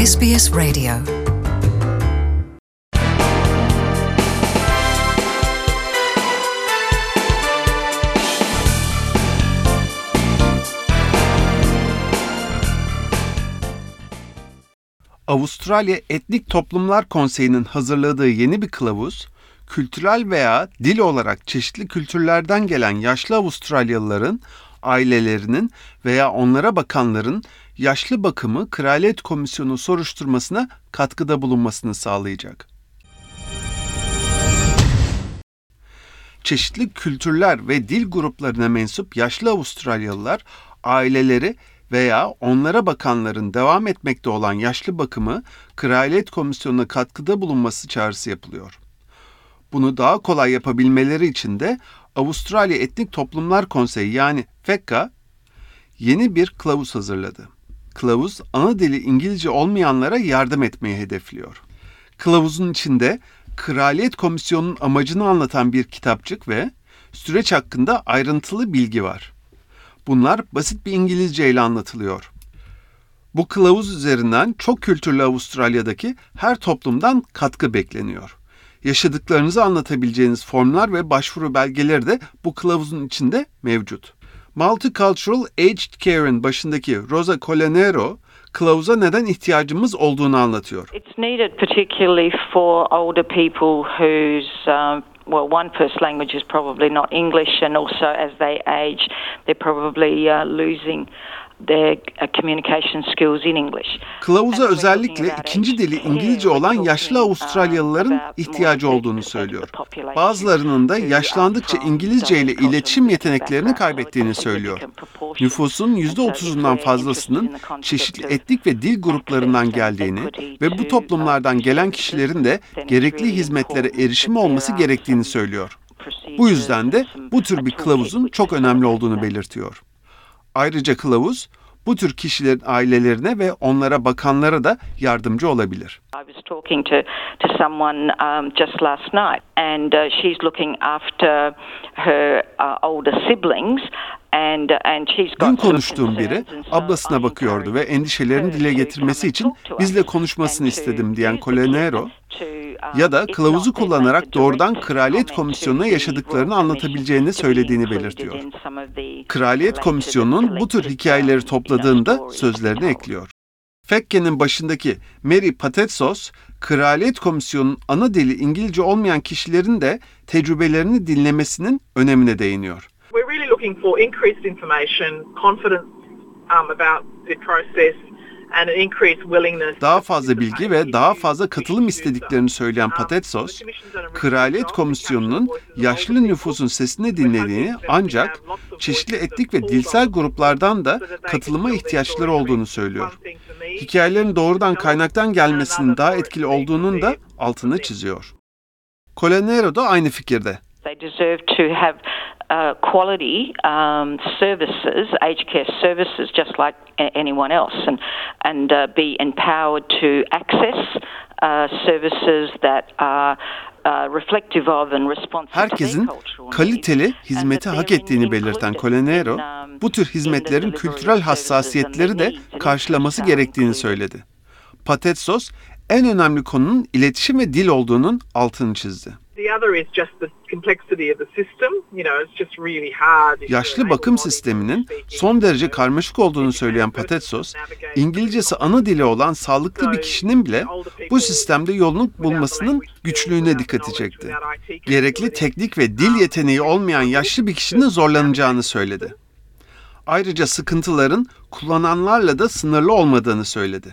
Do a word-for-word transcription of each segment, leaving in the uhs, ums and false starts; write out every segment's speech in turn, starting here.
S B S Radio. Avustralya Etnik Toplumlar Konseyi'nin hazırladığı yeni bir kılavuz, kültürel veya dil olarak çeşitli kültürlerden gelen yaşlı Avustralyalıların, ailelerinin veya onlara bakanların yaşlı bakımı Kraliyet Komisyonu soruşturmasına katkıda bulunmasını sağlayacak. Çeşitli kültürler ve dil gruplarına mensup yaşlı Avustralyalılar, aileleri veya onlara bakanların devam etmekte olan yaşlı bakımı Kraliyet Komisyonu'na katkıda bulunması çağrısı yapılıyor. Bunu daha kolay yapabilmeleri için de Avustralya Etnik Toplumlar Konseyi yani F E C A yeni bir kılavuz hazırladı. Kılavuz ana dili İngilizce olmayanlara yardım etmeyi hedefliyor. Kılavuzun içinde Kraliyet Komisyonu'nun amacını anlatan bir kitapçık ve süreç hakkında ayrıntılı bilgi var. Bunlar basit bir İngilizce ile anlatılıyor. Bu kılavuz üzerinden çok kültürlü Avustralya'daki her toplumdan katkı bekleniyor. Yaşadıklarınızı anlatabileceğiniz formlar ve başvuru belgeleri de bu kılavuzun içinde mevcut. Multicultural Aged Care'in başındaki Rosa Colanero, kılavuza neden ihtiyacımız olduğunu anlatıyor. It's needed particularly for older people whose um, well, one first language is probably not English, and also as they age, they're probably uh, losing their communication skills in English. Kılavuza özellikle ikinci dili İngilizce olan yaşlı Avustralyalıların ihtiyacı olduğunu söylüyor. Bazılarının da yaşlandıkça İngilizce ile iletişim yeteneklerini kaybettiğini söylüyor. Nüfusun yüzde otuzundan fazlasının çeşitli etnik ve dil gruplarından geldiğini ve bu toplumlardan gelen kişilerin de gerekli hizmetlere erişimi olması gerektiğini söylüyor. Bu yüzden de bu tür bir kılavuzun çok önemli olduğunu belirtiyor. Ayrıca kılavuz, bu tür kişilerin ailelerine ve onlara bakanlara da yardımcı olabilir. I was talking to to someone um, just last night, and uh, she's looking after her uh, older siblings. And, and she's got Dün konuştuğum biri ablasına bakıyordu ve endişelerini dile getirmesi için bizle konuşmasını istedim diyen Colanero, ya da kılavuzu kullanarak doğrudan Kraliyet Komisyonu'na yaşadıklarını anlatabileceğini söylediğini belirtiyor. Kraliyet Komisyonu'nun bu tür hikayeleri topladığında sözlerini ekliyor. F E C A'nın başındaki Mary Patetsos, Kraliyet Komisyonu'nun ana dili İngilizce olmayan kişilerin de tecrübelerini dinlemesinin önemine değiniyor. We're really looking for increased information, confidence um, about the process and an increased willingness. Daha fazla bilgi ve daha fazla katılım istediklerini söyleyen Patetsos, Kraliyet Komisyonu'nun yaşlı nüfusun sesini dinlediğini ancak çeşitli etnik ve dilsel gruplardan da katılıma ihtiyaçları olduğunu söylüyor. Hikayelerin doğrudan kaynaktan gelmesinin daha etkili olduğunun da altını çiziyor. Colanero da aynı fikirde. They deserve to have uh, quality um, services, aged care services, just like anyone else, and and uh, be empowered to access uh, services that are uh, reflective of and responsive to Herkesin kaliteli hizmeti hak ettiğini belirten Colanero, bu tür hizmetlerin kültürel hassasiyetleri de karşılaması gerektiğini söyledi. Patetsos, en önemli konunun iletişim ve dil olduğunun altını çizdi. Yaşlı bakım sisteminin son derece karmaşık olduğunu söyleyen Patetsos, İngilizcesi ana dili olan sağlıklı bir kişinin bile bu sistemde yolunu bulmasının güçlüğüne dikkati çekti. Gerekli teknik ve dil yeteneği olmayan yaşlı bir kişinin zorlanacağını söyledi. Ayrıca sıkıntıların kullananlarla da sınırlı olmadığını söyledi.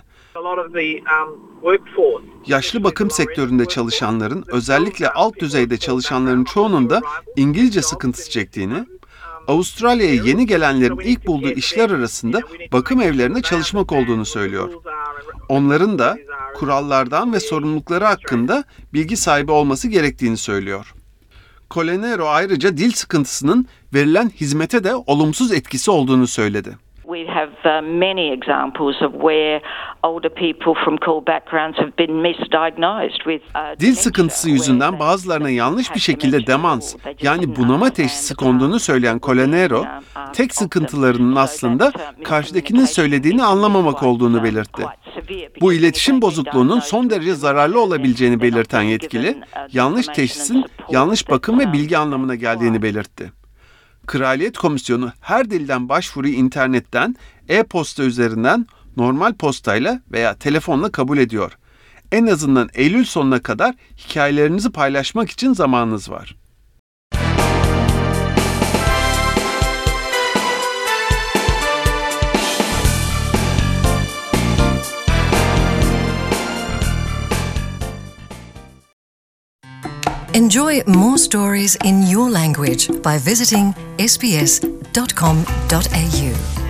Yaşlı bakım sektöründe çalışanların, özellikle alt düzeyde çalışanların çoğunun da İngilizce sıkıntısı çektiğini, Avustralya'ya yeni gelenlerin ilk bulduğu işler arasında bakım evlerinde çalışmak olduğunu söylüyor. Onların da kurallardan ve sorumlulukları hakkında bilgi sahibi olması gerektiğini söylüyor. Colanero ayrıca dil sıkıntısının verilen hizmete de olumsuz etkisi olduğunu söyledi. we have uh, many examples of where older people from cool backgrounds have been misdiagnosed with uh, Dil sıkıntısı yüzünden bazılarına yanlış bir şekilde demans, yani bunama teşhisi konduğunu söyleyen Colanero, tek sıkıntılarının aslında karşıdakinin söylediğini anlamamak olduğunu belirtti. Bu iletişim bozukluğunun son derece zararlı olabileceğini belirten yetkili, yanlış teşhisin yanlış bakım ve bilgi anlamına geldiğini belirtti. Kraliyet Komisyonu her dilden başvuruyu internetten, e-posta üzerinden, normal postayla veya telefonla kabul ediyor. En azından Eylül sonuna kadar hikayelerinizi paylaşmak için zamanınız var. Enjoy more stories in your language by visiting s b s dot com dot a u.